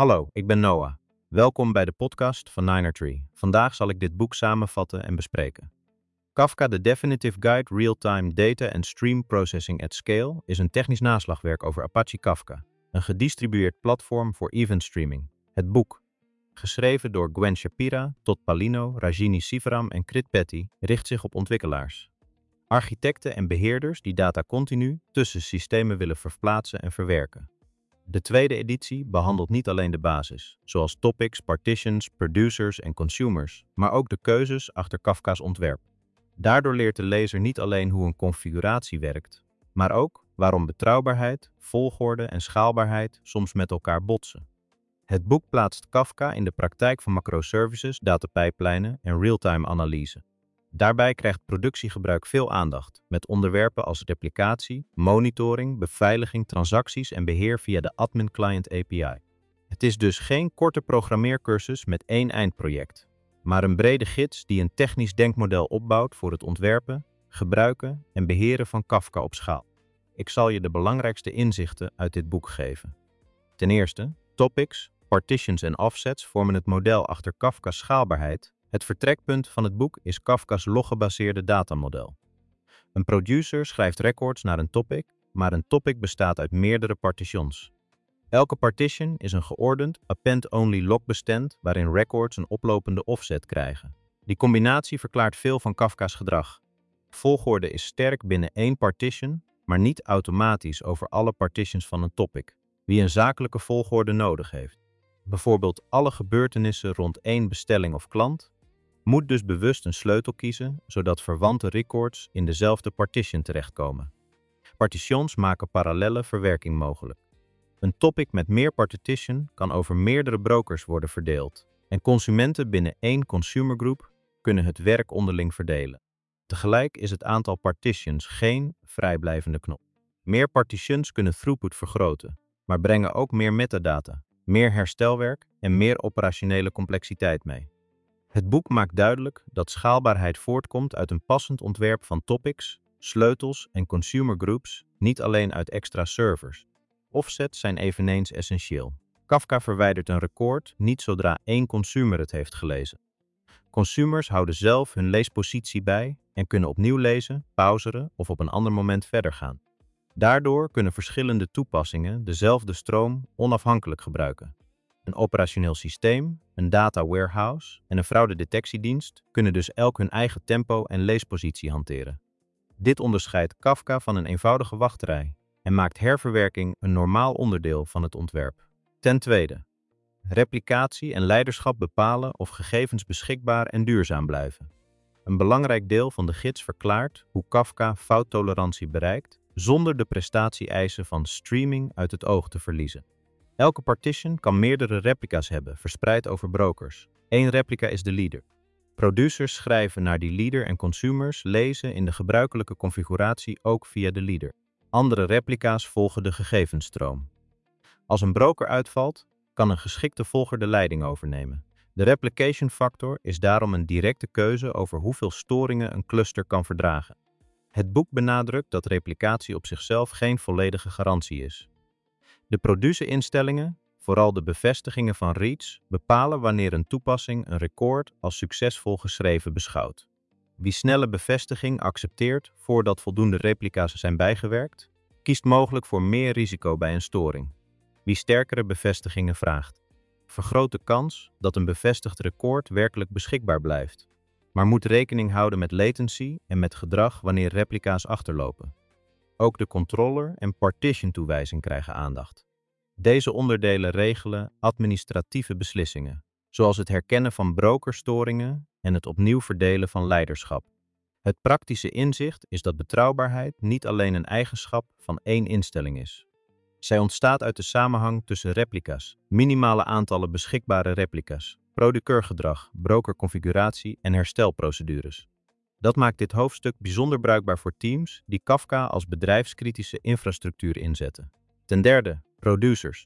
Hallo, ik ben Noah. Welkom bij de podcast van Ninertree. Vandaag zal ik dit boek samenvatten en bespreken. Kafka The Definitive Guide Real-Time Data and Stream Processing at Scale is een technisch naslagwerk over Apache Kafka, een gedistribueerd platform voor event streaming. Het boek, geschreven door Gwen Shapira, Todd Palino, Rajini Sivaram en Krit Petty, richt zich op ontwikkelaars, architecten en beheerders die data continu tussen systemen willen verplaatsen en verwerken. De tweede editie behandelt niet alleen de basis, zoals topics, partitions, producers en consumers, maar ook de keuzes achter Kafka's ontwerp. Daardoor leert de lezer niet alleen hoe een configuratie werkt, maar ook waarom betrouwbaarheid, volgorde en schaalbaarheid soms met elkaar botsen. Het boek plaatst Kafka in de praktijk van macroservices, datapijplijnen en real-time analyse. Daarbij krijgt productiegebruik veel aandacht, met onderwerpen als replicatie, monitoring, beveiliging, transacties en beheer via de Admin Client API. Het is dus geen korte programmeercursus met één eindproject, maar een brede gids die een technisch denkmodel opbouwt voor het ontwerpen, gebruiken en beheren van Kafka op schaal. Ik zal je de belangrijkste inzichten uit dit boek geven. Ten eerste, topics, partitions en offsets vormen het model achter Kafka's schaalbaarheid. Het vertrekpunt van het boek is Kafka's loggebaseerde datamodel. Een producer schrijft records naar een topic, maar een topic bestaat uit meerdere partitions. Elke partition is een geordend append-only logbestand waarin records een oplopende offset krijgen. Die combinatie verklaart veel van Kafka's gedrag. Volgorde is sterk binnen één partition, maar niet automatisch over alle partitions van een topic, wie een zakelijke volgorde nodig heeft. Bijvoorbeeld alle gebeurtenissen rond één bestelling of klant, moet dus bewust een sleutel kiezen, zodat verwante records in dezelfde partition terechtkomen. Partitions maken parallelle verwerking mogelijk. Een topic met meer partition kan over meerdere brokers worden verdeeld en consumenten binnen één consumer group kunnen het werk onderling verdelen. Tegelijk is het aantal partitions geen vrijblijvende knop. Meer partitions kunnen throughput vergroten, maar brengen ook meer metadata, meer herstelwerk en meer operationele complexiteit mee. Het boek maakt duidelijk dat schaalbaarheid voortkomt uit een passend ontwerp van topics, sleutels en consumer groups, niet alleen uit extra servers. Offsets zijn eveneens essentieel. Kafka verwijdert een record niet zodra één consumer het heeft gelezen. Consumers houden zelf hun leespositie bij en kunnen opnieuw lezen, pauzeren of op een ander moment verder gaan. Daardoor kunnen verschillende toepassingen dezelfde stroom onafhankelijk gebruiken. Een operationeel systeem, een data warehouse en een fraudedetectiedienst kunnen dus elk hun eigen tempo en leespositie hanteren. Dit onderscheidt Kafka van een eenvoudige wachtrij en maakt herverwerking een normaal onderdeel van het ontwerp. Ten tweede, replicatie en leiderschap bepalen of gegevens beschikbaar en duurzaam blijven. Een belangrijk deel van de gids verklaart hoe Kafka fouttolerantie bereikt zonder de prestatie-eisen van streaming uit het oog te verliezen. Elke partition kan meerdere replica's hebben, verspreid over brokers. Eén replica is de leader. Producers schrijven naar die leader en consumers lezen in de gebruikelijke configuratie ook via de leader. Andere replica's volgen de gegevensstroom. Als een broker uitvalt, kan een geschikte volger de leiding overnemen. De replication factor is daarom een directe keuze over hoeveel storingen een cluster kan verdragen. Het boek benadrukt dat replicatie op zichzelf geen volledige garantie is. De producerinstellingen, vooral de bevestigingen van reads, bepalen wanneer een toepassing een record als succesvol geschreven beschouwt. Wie snelle bevestiging accepteert voordat voldoende replica's zijn bijgewerkt, kiest mogelijk voor meer risico bij een storing. Wie sterkere bevestigingen vraagt, vergroot de kans dat een bevestigd record werkelijk beschikbaar blijft, maar moet rekening houden met latency en met gedrag wanneer replica's achterlopen. Ook de controller en partition toewijzing krijgen aandacht. Deze onderdelen regelen administratieve beslissingen, zoals het herkennen van brokerstoringen en het opnieuw verdelen van leiderschap. Het praktische inzicht is dat betrouwbaarheid niet alleen een eigenschap van één instelling is. Zij ontstaat uit de samenhang tussen replica's, minimale aantallen beschikbare replica's, produceurgedrag, brokerconfiguratie en herstelprocedures. Dat maakt dit hoofdstuk bijzonder bruikbaar voor teams die Kafka als bedrijfskritische infrastructuur inzetten. Ten derde, producers.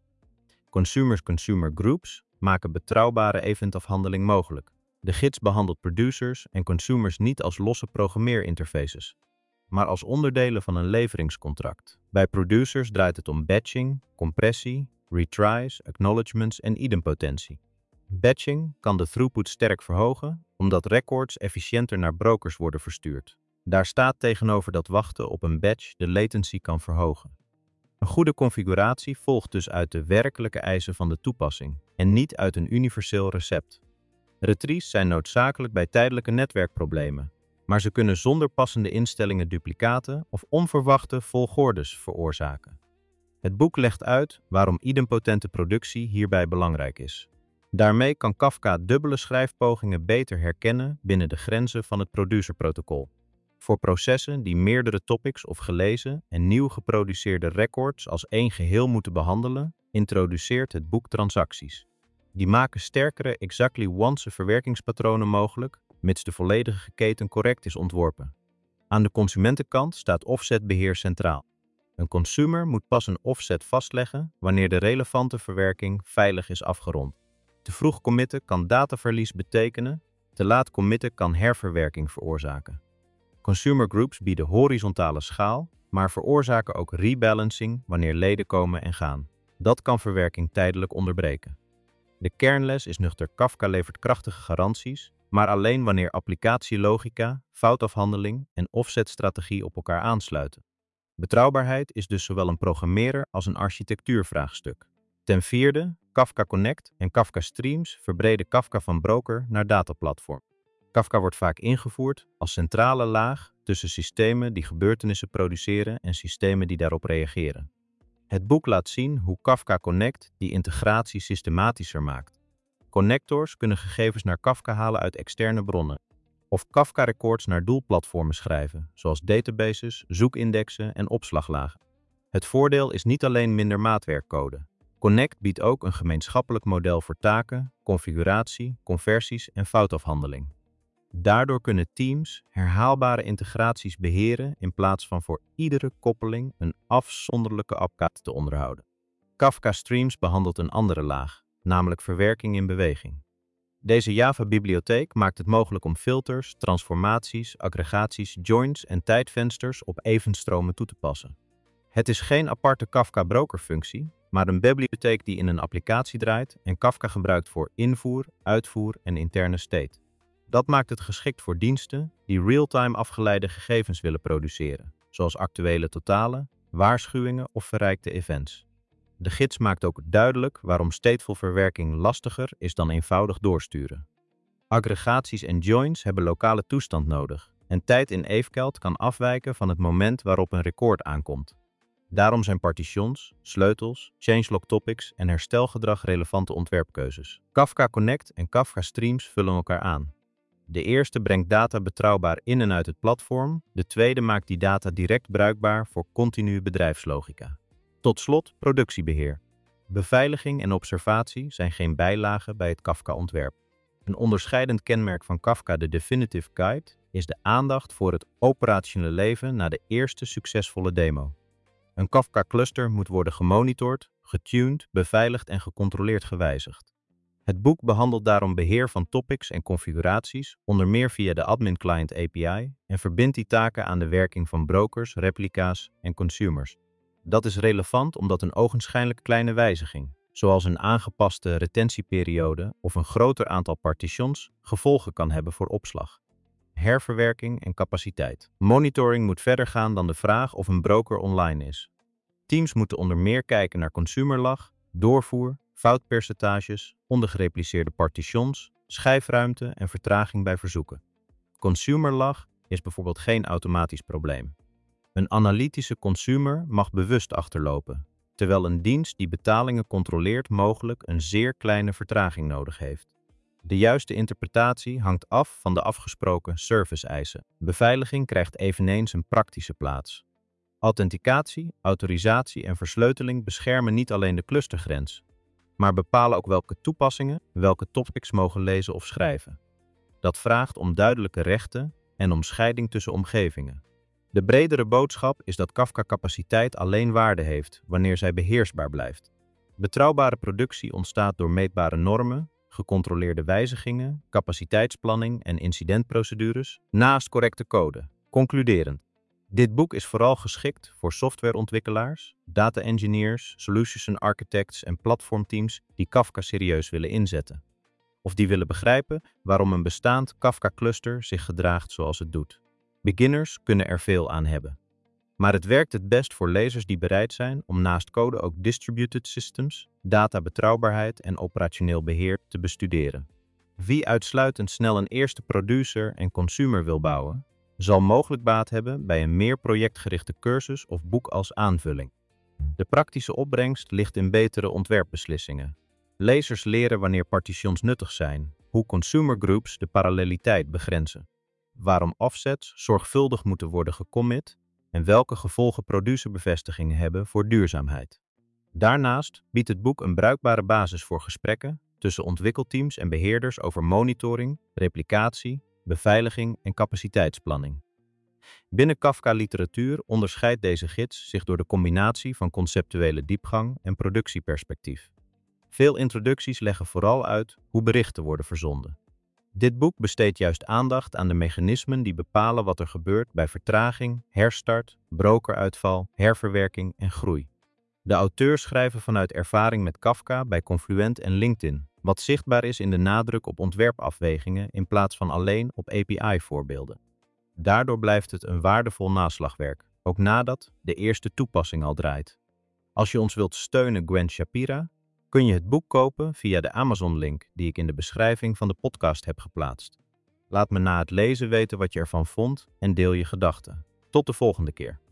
Consumer groups maken betrouwbare eventafhandeling mogelijk. De gids behandelt producers en consumers niet als losse programmeerinterfaces, maar als onderdelen van een leveringscontract. Bij producers draait het om batching, compressie, retries, acknowledgements en idempotentie. Batching kan de throughput sterk verhogen, omdat records efficiënter naar brokers worden verstuurd. Daar staat tegenover dat wachten op een batch de latency kan verhogen. Een goede configuratie volgt dus uit de werkelijke eisen van de toepassing en niet uit een universeel recept. Retries zijn noodzakelijk bij tijdelijke netwerkproblemen, maar ze kunnen zonder passende instellingen duplicaten of onverwachte volgordes veroorzaken. Het boek legt uit waarom idempotente productie hierbij belangrijk is. Daarmee kan Kafka dubbele schrijfpogingen beter herkennen binnen de grenzen van het producerprotocol. Voor processen die meerdere topics of gelezen en nieuw geproduceerde records als één geheel moeten behandelen, introduceert het boek transacties. Die maken sterkere exactly once verwerkingspatronen mogelijk, mits de volledige keten correct is ontworpen. Aan de consumentenkant staat offsetbeheer centraal. Een consumer moet pas een offset vastleggen wanneer de relevante verwerking veilig is afgerond. Te vroeg committen kan dataverlies betekenen, te laat committen kan herverwerking veroorzaken. Consumer groups bieden horizontale schaal, maar veroorzaken ook rebalancing wanneer leden komen en gaan. Dat kan verwerking tijdelijk onderbreken. De kernles is nuchter: Kafka levert krachtige garanties, maar alleen wanneer applicatielogica, foutafhandeling en offsetstrategie op elkaar aansluiten. Betrouwbaarheid is dus zowel een programmeer- als een architectuurvraagstuk. Ten vierde, Kafka Connect en Kafka Streams verbreden Kafka van broker naar dataplatform. Kafka wordt vaak ingevoerd als centrale laag tussen systemen die gebeurtenissen produceren en systemen die daarop reageren. Het boek laat zien hoe Kafka Connect die integratie systematischer maakt. Connectors kunnen gegevens naar Kafka halen uit externe bronnen, of Kafka-records naar doelplatformen schrijven, zoals databases, zoekindexen en opslaglagen. Het voordeel is niet alleen minder maatwerkcode. Connect biedt ook een gemeenschappelijk model voor taken, configuratie, conversies en foutafhandeling. Daardoor kunnen teams herhaalbare integraties beheren in plaats van voor iedere koppeling een afzonderlijke API te onderhouden. Kafka Streams behandelt een andere laag, namelijk verwerking in beweging. Deze Java-bibliotheek maakt het mogelijk om filters, transformaties, aggregaties, joins en tijdvensters op eventstromen toe te passen. Het is geen aparte Kafka-brokerfunctie, maar een bibliotheek die in een applicatie draait en Kafka gebruikt voor invoer, uitvoer en interne state. Dat maakt het geschikt voor diensten die real-time afgeleide gegevens willen produceren, zoals actuele totalen, waarschuwingen of verrijkte events. De gids maakt ook duidelijk waarom stateful verwerking lastiger is dan eenvoudig doorsturen. Aggregaties en joins hebben lokale toestand nodig en tijd in Avecald kan afwijken van het moment waarop een record aankomt. Daarom zijn partitions, sleutels, changelog topics en herstelgedrag relevante ontwerpkeuzes. Kafka Connect en Kafka Streams vullen elkaar aan. De eerste brengt data betrouwbaar in en uit het platform, de tweede maakt die data direct bruikbaar voor continue bedrijfslogica. Tot slot productiebeheer. Beveiliging en observatie zijn geen bijlagen bij het Kafka-ontwerp. Een onderscheidend kenmerk van Kafka de Definitive Guide is de aandacht voor het operationele leven na de eerste succesvolle demo. Een Kafka-cluster moet worden gemonitord, getuned, beveiligd en gecontroleerd gewijzigd. Het boek behandelt daarom beheer van topics en configuraties, onder meer via de Admin Client API, en verbindt die taken aan de werking van brokers, replica's en consumers. Dat is relevant omdat een ogenschijnlijk kleine wijziging, zoals een aangepaste retentieperiode of een groter aantal partitions, gevolgen kan hebben voor opslag, herverwerking en capaciteit. Monitoring moet verder gaan dan de vraag of een broker online is. Teams moeten onder meer kijken naar consumerlag, doorvoer, foutpercentages, ondergerepliceerde partitions, schijfruimte en vertraging bij verzoeken. Consumerlag is bijvoorbeeld geen automatisch probleem. Een analytische consumer mag bewust achterlopen, terwijl een dienst die betalingen controleert mogelijk een zeer kleine vertraging nodig heeft. De juiste interpretatie hangt af van de afgesproken service-eisen. Beveiliging krijgt eveneens een praktische plaats. Authenticatie, autorisatie en versleuteling beschermen niet alleen de clustergrens, maar bepalen ook welke toepassingen welke topics mogen lezen of schrijven. Dat vraagt om duidelijke rechten en om scheiding tussen omgevingen. De bredere boodschap is dat Kafka-capaciteit alleen waarde heeft wanneer zij beheersbaar blijft. Betrouwbare productie ontstaat door meetbare normen, gecontroleerde wijzigingen, capaciteitsplanning en incidentprocedures, naast correcte code. Concluderend. Dit boek is vooral geschikt voor softwareontwikkelaars, data engineers, solution architects en platformteams die Kafka serieus willen inzetten. Of die willen begrijpen waarom een bestaand Kafka-cluster zich gedraagt zoals het doet. Beginners kunnen er veel aan hebben. Maar het werkt het best voor lezers die bereid zijn om naast code ook distributed systems, databetrouwbaarheid en operationeel beheer te bestuderen. Wie uitsluitend snel een eerste producer en consumer wil bouwen, zal mogelijk baat hebben bij een meer projectgerichte cursus of boek als aanvulling. De praktische opbrengst ligt in betere ontwerpbeslissingen. Lezers leren wanneer partitions nuttig zijn, hoe consumer groups de paralleliteit begrenzen, waarom offsets zorgvuldig moeten worden gecommit en welke gevolgen producerbevestigingen hebben voor duurzaamheid. Daarnaast biedt het boek een bruikbare basis voor gesprekken tussen ontwikkelteams en beheerders over monitoring, replicatie, beveiliging en capaciteitsplanning. Binnen Kafka-literatuur onderscheidt deze gids zich door de combinatie van conceptuele diepgang en productieperspectief. Veel introducties leggen vooral uit hoe berichten worden verzonden. Dit boek besteedt juist aandacht aan de mechanismen die bepalen wat er gebeurt bij vertraging, herstart, brokeruitval, herverwerking en groei. De auteurs schrijven vanuit ervaring met Kafka bij Confluent en LinkedIn, wat zichtbaar is in de nadruk op ontwerpafwegingen in plaats van alleen op API-voorbeelden. Daardoor blijft het een waardevol naslagwerk, ook nadat de eerste toepassing al draait. Als je ons wilt steunen, Gwen Shapira, kun je het boek kopen via de Amazon-link die ik in de beschrijving van de podcast heb geplaatst. Laat me na het lezen weten wat je ervan vond en deel je gedachten. Tot de volgende keer.